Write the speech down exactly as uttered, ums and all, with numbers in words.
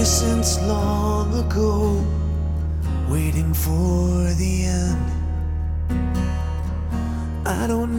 since long ago, waiting for the end. I don't